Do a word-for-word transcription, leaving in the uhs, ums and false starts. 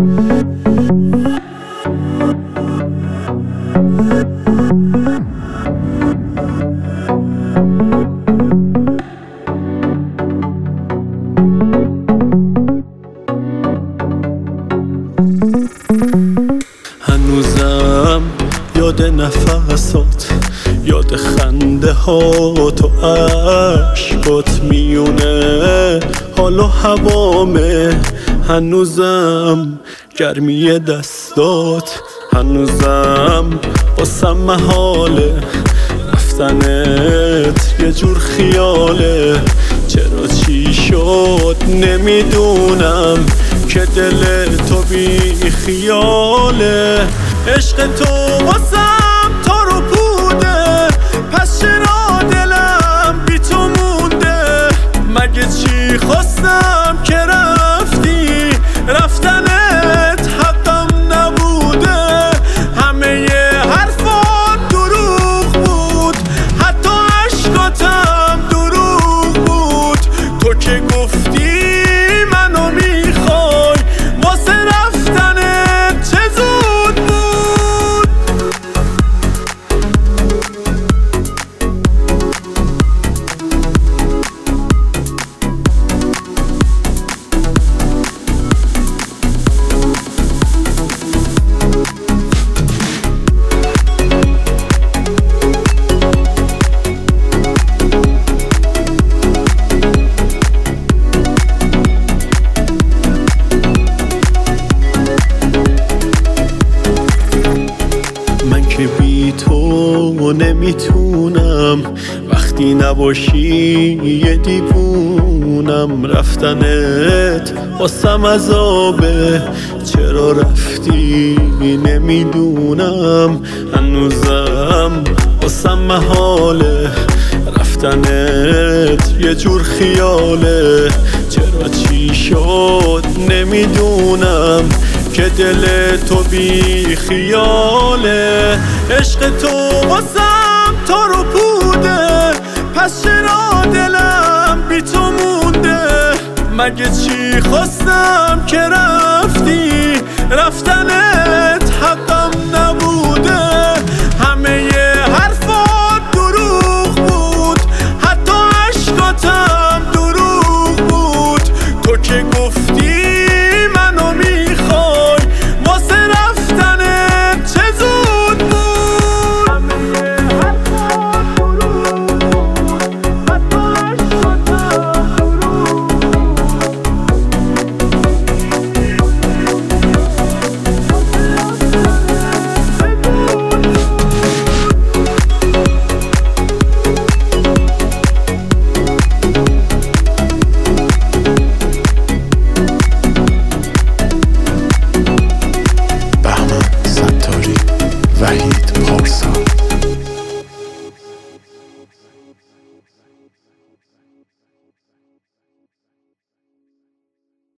هنوزم یاد نفسات، یاد خنده هات و عشقات میونه حال و هوامه. هنوزم گرمی دستات، هنوزم باسم محاله رفتنت یه جور خیاله. چرا چی شد نمیدونم که دل تو بی خیاله. عشق تو واسم تارو پوده، پس چرا دلم بی تو مونده؟ مگه چی خواستم که رفتی؟ رفتنت حقم نبوده. همه ی حرفات دروغ بود، حتی عشقاتم دروغ بود. تو که گفتی منو میخوای، واسه رفتنت چه زود بود. من که بی تو نمیتونم، وقتی نباشی یه دیوونم. رفتنت واسم عذابه، چرا رفتی نمیدونم. هنوزم واسم محاله رفتنت یه جور خیاله. چرا چی شد نمیدونم که دل تو بی خیاله. عشق تو واسم تارو پوده، پس چرا دلم بی تو مونده؟ مگه چی خواستم که رفتی؟ رفتنت حقم نبود.